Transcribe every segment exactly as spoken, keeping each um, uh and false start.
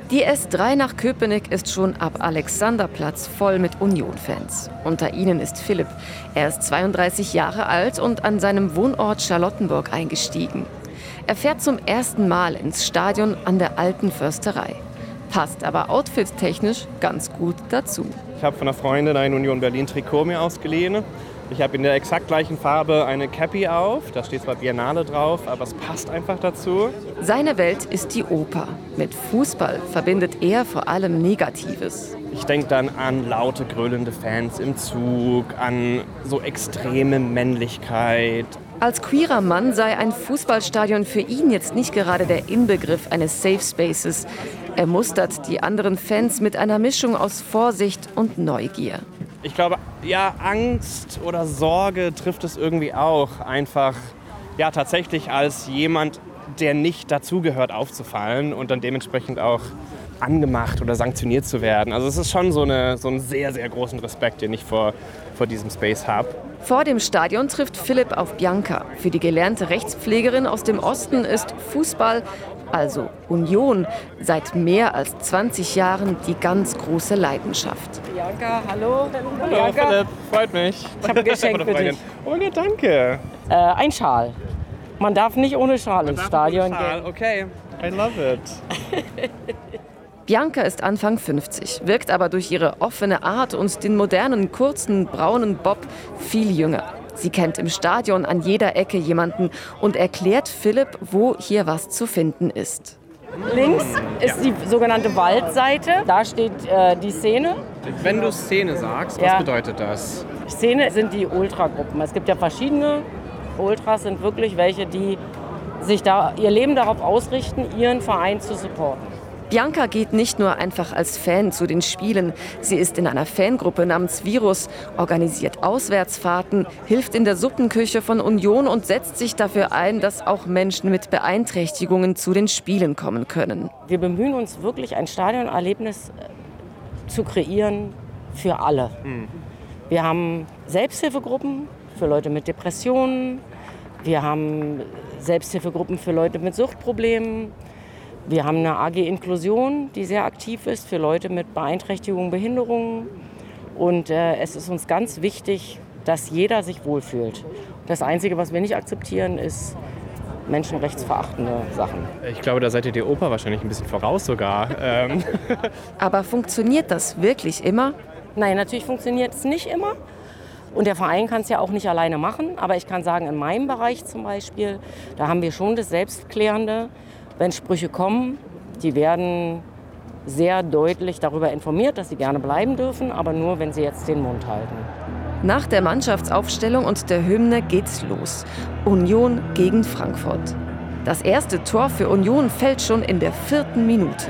Die S drei nach Köpenick ist schon ab Alexanderplatz voll mit Union-Fans. Unter ihnen ist Philipp. Er ist zweiunddreißig Jahre alt und an seinem Wohnort Charlottenburg eingestiegen. Er fährt zum ersten Mal ins Stadion an der Alten Försterei. Passt aber outfit-technisch ganz gut dazu. Ich habe von einer Freundin ein Union Berlin-Trikot mir ausgeliehen. Ich habe in der exakt gleichen Farbe eine Cappy auf. Da steht zwar Biennale drauf, aber es passt einfach dazu. Seine Welt ist die Oper. Mit Fußball verbindet er vor allem Negatives. Ich denke dann an laute, grölende Fans im Zug, an so extreme Männlichkeit. Als queerer Mann sei ein Fußballstadion für ihn jetzt nicht gerade der Inbegriff eines Safe Spaces. Er mustert die anderen Fans mit einer Mischung aus Vorsicht und Neugier. Ich glaube, ja, Angst oder Sorge trifft es irgendwie auch. Einfach, ja, tatsächlich als jemand, der nicht dazugehört, aufzufallen und dann dementsprechend auch angemacht oder sanktioniert zu werden. Also es ist schon so, eine, so einen sehr, sehr großen Respekt, den ich vor, vor diesem Space habe. Vor dem Stadion trifft Philipp auf Bianca. Für die gelernte Rechtspflegerin aus dem Osten ist Fußball, also Union, seit mehr als zwanzig Jahren die ganz große Leidenschaft. Bianca, hallo. Hallo Bianca. Philipp, freut mich. Ich habe ein Geschenk für dich. Oh ja, danke. Äh, ein Schal. Man darf nicht ohne Schal Man ins darf Stadion mit dem Schal. gehen. Okay, I love it. Bianca ist Anfang fünfzig, wirkt aber durch ihre offene Art und den modernen, kurzen, braunen Bob viel jünger. Sie kennt im Stadion an jeder Ecke jemanden und erklärt Philipp, wo hier was zu finden ist. Links ist Ja. die sogenannte Waldseite. Da steht äh, die Szene. Wenn du Szene sagst, was Ja. bedeutet das? Szene sind die Ultragruppen. Es gibt ja verschiedene. Ultras sind wirklich welche, die sich da ihr Leben darauf ausrichten, ihren Verein zu supporten. Bianca geht nicht nur einfach als Fan zu den Spielen. Sie ist in einer Fangruppe namens Virus, organisiert Auswärtsfahrten, hilft in der Suppenküche von Union und setzt sich dafür ein, dass auch Menschen mit Beeinträchtigungen zu den Spielen kommen können. Wir bemühen uns wirklich, ein Stadionerlebnis zu kreieren für alle. Mhm. Wir haben Selbsthilfegruppen für Leute mit Depressionen. Wir haben Selbsthilfegruppen für Leute mit Suchtproblemen. Wir haben eine A G Inklusion, die sehr aktiv ist für Leute mit Beeinträchtigungen, Behinderungen. Und äh, es ist uns ganz wichtig, dass jeder sich wohlfühlt. Das Einzige, was wir nicht akzeptieren, ist menschenrechtsverachtende Sachen. Ich glaube, da seid ihr die Oper wahrscheinlich ein bisschen voraus sogar. ähm. Aber funktioniert das wirklich immer? Nein, natürlich funktioniert es nicht immer. Und der Verein kann es ja auch nicht alleine machen. Aber ich kann sagen, in meinem Bereich zum Beispiel, da haben wir schon das Selbstklärende. Wenn Sprüche kommen, die werden sehr deutlich darüber informiert, dass sie gerne bleiben dürfen, aber nur, wenn sie jetzt den Mund halten. Nach der Mannschaftsaufstellung und der Hymne geht's los. Union gegen Frankfurt. Das erste Tor für Union fällt schon in der vierten Minute.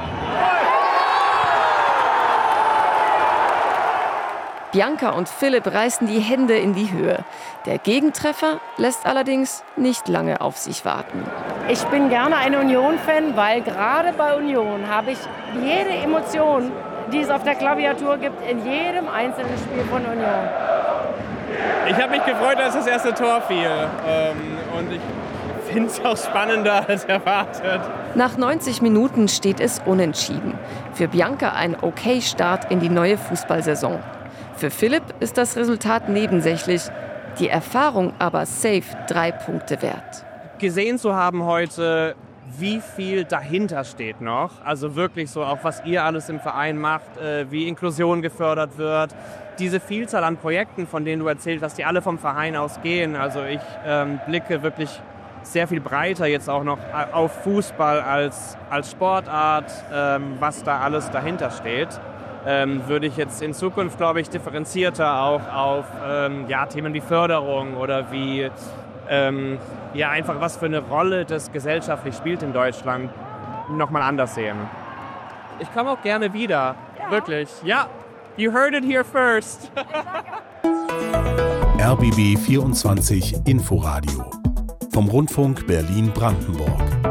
Bianca und Philipp reißen die Hände in die Höhe. Der Gegentreffer lässt allerdings nicht lange auf sich warten. Ich bin gerne ein Union-Fan, weil gerade bei Union habe ich jede Emotion, die es auf der Klaviatur gibt, in jedem einzelnen Spiel von Union. Ich habe mich gefreut, als das erste Tor fiel. Ähm, und ich finde es auch spannender als erwartet. Nach neunzig Minuten steht es unentschieden. Für Bianca ein Okay-Start in die neue Fußballsaison. Für Philipp ist das Resultat nebensächlich, die Erfahrung aber safe drei Punkte wert. Gesehen zu haben heute, wie viel dahinter steht noch, also wirklich so auch was ihr alles im Verein macht, äh, wie Inklusion gefördert wird, diese Vielzahl an Projekten, von denen du erzählt hast, die alle vom Verein aus gehen. Also ich ähm, blicke wirklich sehr viel breiter jetzt auch noch auf Fußball als, als Sportart, ähm, was da alles dahinter steht. Ähm, würde ich jetzt in Zukunft, glaube ich, differenzierter auch auf ähm, ja, Themen wie Förderung oder wie ähm, ja, einfach was für eine Rolle das gesellschaftlich spielt in Deutschland, nochmal anders sehen. Ich komme auch gerne wieder, ja. Wirklich. Ja, you heard it here first. R B B vierundzwanzig Inforadio vom Rundfunk Berlin-Brandenburg.